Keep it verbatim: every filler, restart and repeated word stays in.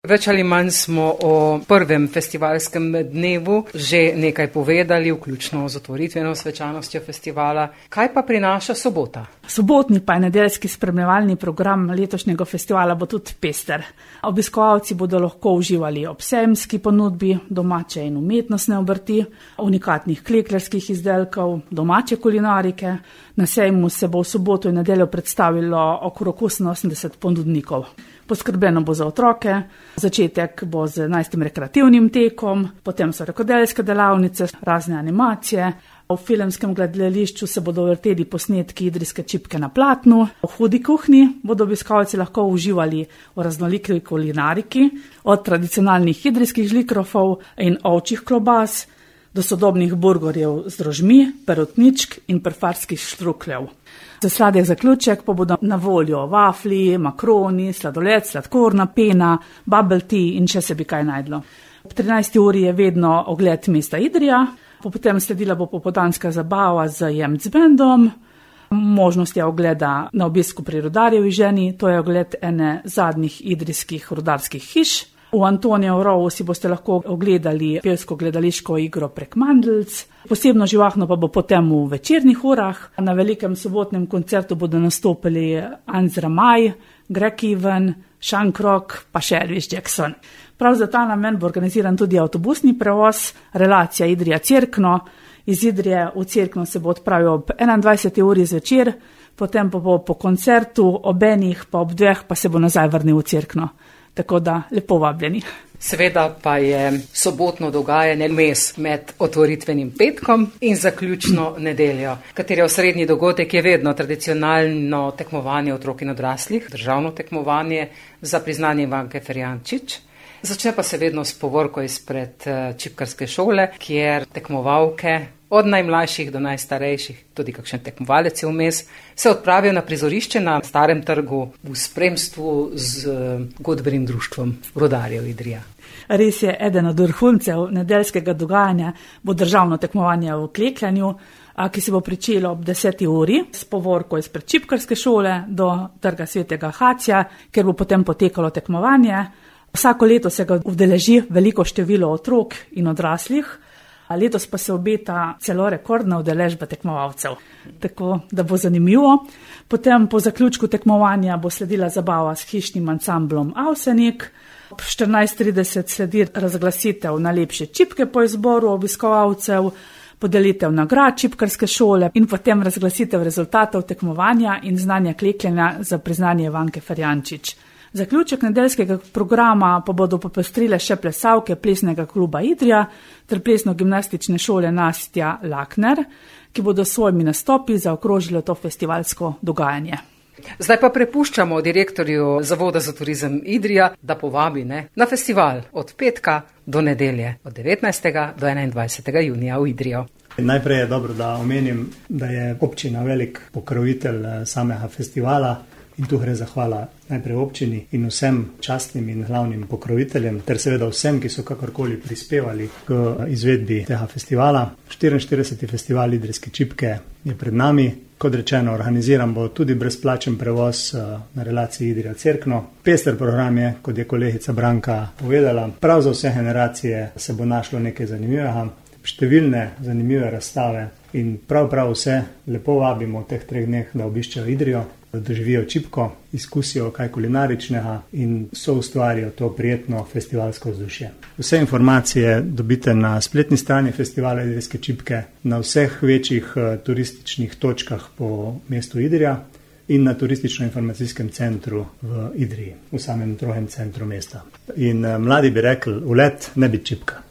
Več ali manj smo o prvem festivalskem dnevu že nekaj povedali, vključno z otvoritveno svečanostjo festivala. Kaj pa prinaša sobota? Sobotni pa je nedeljski spremljevalni program letošnjega festivala bo tudi pester. Obiskovalci bodo lahko uživali ob sejemski ponudbi, domače in umetnostne obrti, unikatnih klekljarskih izdelkov, domače kulinarike. Na sejmu se bo v soboto in nedeljo predstavilo okrog oseminosemdeset ponudnikov. Poskrbljeno bo za otroke, začetek bo z enajstim rekreativnim tekom, potem so rokodelske delavnice, razne animacije. V filmskem gledališču se bodo vrteli posnetki idrijske čipke na platnu. V hudi kuhinji bodo obiskovalci lahko uživali v raznoliki kulinariki, od tradicionalnih idrijskih žlikrofov in ovčjih klobas do sodobnih burgerjev z rožmi, perutničk in prfarskih štrukljev. Za sladek zaključek pa bodo na voljo vafli, makroni, sladoled, sladkorna pena, bubble tea in če se bi kaj najdlo. Ob trinajsti uri je vedno ogled mesta Idrija, potem sledila bo popoldanska zabava z jemc bendom, možnost je ogleda na obisku pri rudarjevi ženi, to je ogled ene zadnjih idrijskih rudarskih hiš. V Antonijev rovu si boste lahko ogledali pevsko gledališko igro Prek Mandelc. Posebno živahno pa bo potem v večernih urah. Na velikem sobotnem koncertu bodo nastopili Anzra Maj, Greg Even, Sean Crock pa še Elvis Jackson. Prav za ta namen bo organiziran tudi avtobusni prevoz, relacija Idrija-Cerkno. Iz Idrije v Cerkno se bo odpravil ob enaindvajseti uri zvečer, potem pa bo po koncertu ob enih pa ob dveh pa se bo nazaj vrnil v Cerkno. Tako da lepo vabljeni. Seveda pa je sobotno dogajanje mes med otvoritvenim petkom in zaključno nedeljo, katero osrednji dogodek je vedno tradicionalno tekmovanje otrok in odraslih, državno tekmovanje za priznanje Ivanke Ferjančič. Začne pa se vedno s povorko izpred čipkarske šole, kjer tekmovalke od najmlajših do najstarejših, tudi kakšen tekmovalec je vmes, se odpravijo na prizorišče na Starem trgu v spremstvu z godbenim društvom rudarjev Idrija. Res je, eden od vrhuncev nedeljskega dogajanja bo državno tekmovanje v klekljanju, ki se bo pričelo ob deseti uri s povorko izpred čipkarske šole do trga Svetega Hacija, kjer bo potem potekalo tekmovanje. Vsako leto se ga udeleži veliko število otrok in odraslih, letos pa se obeta celo rekordna udeležba tekmovalcev. Tako da bo zanimivo. Potem po zaključku tekmovanja bo sledila zabava s hišnim ansamblom Avsenik. Ob štirinajst trideset sledi razglasitev najlepše čipke po izboru obiskovalcev, podelitev nagrad čipkarske šole in potem razglasitev rezultatov tekmovanja in znanja klekljanja za priznanje Ivanke Ferjančič. Zaključek nedeljskega programa pa bodo popestrile še plesavke plesnega kluba Idrija ter plesno-gimnastične šole Nastja Lakner, ki bodo s svojimi nastopi zaokrožile to festivalsko dogajanje. Zdaj pa prepuščamo direktorju Zavoda za turizem Idrija, da povabi ne, na festival od petka do nedelje, od devetnajstega do enaindvajsetega junija v Idrijo. Najprej je dobro, da omenim, da je občina velik pokrovitelj samega festivala. In tu gre zahvala najprej občini in vsem častnim in glavnim pokroviteljem, ter seveda vsem, ki so kakorkoli prispevali k izvedbi tega festivala. štiriinštirideseti festival idrijske čipke je pred nami. Kot rečeno, organiziran bo tudi brezplačen prevoz na relaciji Idrija-Cerkno. Pester program je, kot je kolegica Branka povedala. Prav za vse generacije se bo našlo nekaj zanimivega, številne zanimive razstave in prav prav vse lepo vabimo v teh treh dneh, da obiščejo Idrijo, da doživijo čipko, izkusijo kaj kulinaričnega in so ustvarijo to prijetno festivalsko vzdušje. Vse informacije dobite na spletni strani festivala Idrijske čipke, na vseh večjih turističnih točkah po mestu Idrija in na turistično-informacijskem centru v Idriji, v samem drugem centru mesta. In mladi bi rekli, ulet ne bi čipka.